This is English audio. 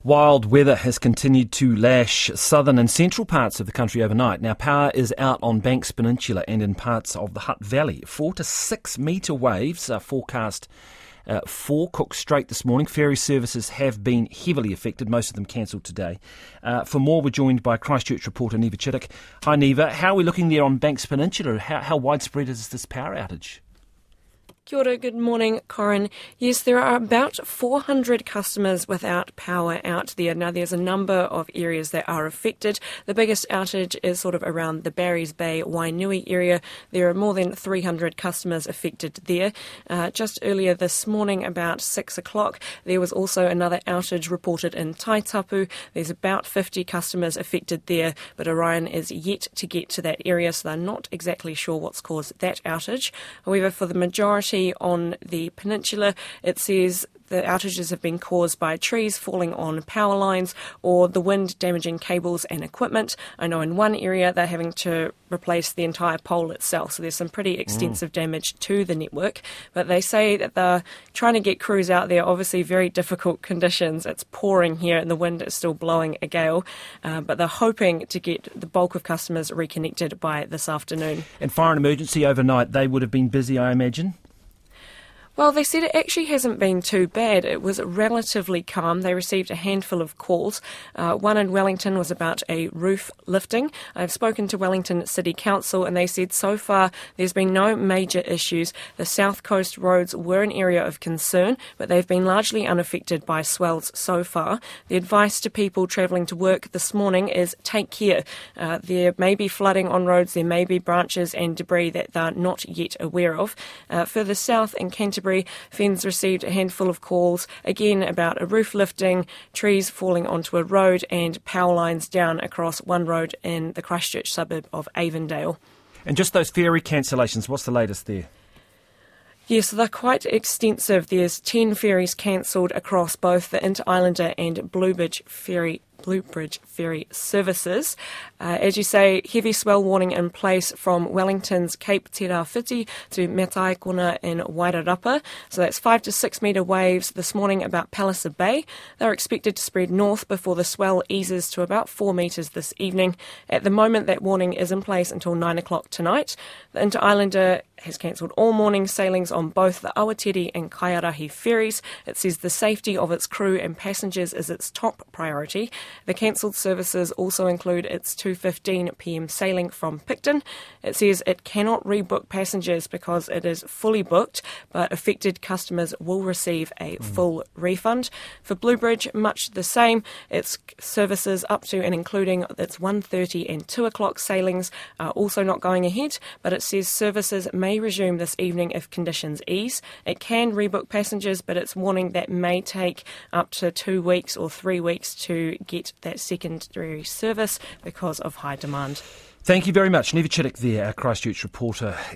Wild weather has continued to lash southern and central parts of the country overnight. Now, power is out on Banks Peninsula and in parts of the Hutt Valley. 4 to 6 metre waves are forecast for Cook Strait this morning. Ferry services have been heavily affected, most of them cancelled today. For more, we're joined by Christchurch reporter Neva Chittick. Hi, Neva. How are we looking there on Banks Peninsula? How widespread is this power outage? Kia ora, good morning, Corin. Yes, there are about 400 customers without power out there. Now, there's a number of areas that are affected. The biggest outage is sort of around the Barry's Bay, Wainui area. There are more than 300 customers affected there. Just earlier this morning, about 6 o'clock, there was also another outage reported in Taitapu. There's about 50 customers affected there, but Orion is yet to get to that area, so they're not exactly sure what's caused that outage. However, for the majority on the peninsula, it says the outages have been caused by trees falling on power lines or the wind damaging cables and equipment. I know in one area they're having to replace the entire pole itself, so there's some pretty extensive damage to the network. But they say that they're trying to get crews out there, obviously very difficult conditions. It's pouring here and the wind is still blowing a gale, but they're hoping to get the bulk of customers reconnected by this afternoon. And fire and emergency overnight, they would have been busy, I imagine? Well, they said it actually hasn't been too bad. It was relatively calm. They received a handful of calls. One in Wellington was about a roof lifting. I've spoken to Wellington City Council and they said so far there's been no major issues. The South Coast roads were an area of concern, but they've been largely unaffected by swells so far. The advice to people travelling to work this morning is take care. There may be flooding on roads, there may be branches and debris that they're not yet aware of. Further south in Canterbury, FENZ received a handful of calls, again about a roof lifting, trees falling onto a road and power lines down across one road in the Christchurch suburb of Avondale. And just those ferry cancellations, what's the latest there? Yes, they're quite extensive. There's 10 ferries cancelled across both the Inter-Islander and Bluebridge ferry services. As you say, heavy swell warning in place from Wellington's Cape Te Rāwhiti to Mataikona in Wairarapa. So that's 5 to 6 metre waves this morning about Palliser Bay. They're expected to spread north before the swell eases to about 4 metres this evening. At the moment, that warning is in place until 9 o'clock tonight. The Inter-Islander has cancelled all morning sailings on both the Awatiri and Kaiarahi ferries. It says the safety of its crew and passengers is its top priority. The cancelled services also include its 2:15 p.m. sailing from Picton. It says it cannot rebook passengers because it is fully booked, but affected customers will receive a full refund. For Bluebridge, much the same. Its services up to and including its 1:30 and 2 o'clock sailings are also not going ahead, but it says services may resume this evening if conditions ease. It can rebook passengers, but it's warning that may take up to 2 weeks or 3 weeks to get that secondary service because of high demand. Thank you very much. Neva Chittick there, our Christchurch reporter.